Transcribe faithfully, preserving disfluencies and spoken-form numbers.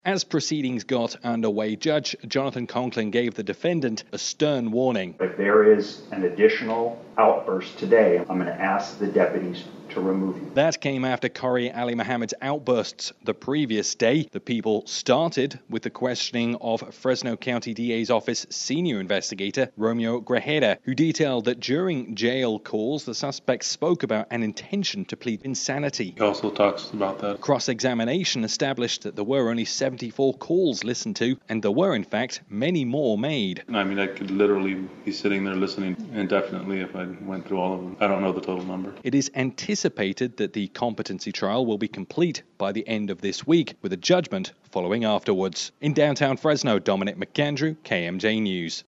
As proceedings got underway, Judge Jonathan Conklin gave the defendant a stern warning. If there is an additional outburst today, I'm going to ask the deputies to remove you. That came after Corey Ali Mohammed's outbursts the previous day. The people started with the questioning of Fresno County D A's office senior investigator Romeo Grajeda, who detailed that during jail calls, the suspect spoke about an intention to plead insanity. He also talks about that. Cross-examination established that there were only seventy-four calls listened to, and there were, in fact, many more made. I mean, I could literally be sitting there listening indefinitely if I went through all of them. I don't know the total number. It is anticipated that the competency trial will be complete by the end of this week, with a judgment following afterwards. In downtown Fresno, Dominic McAndrew, K M J News.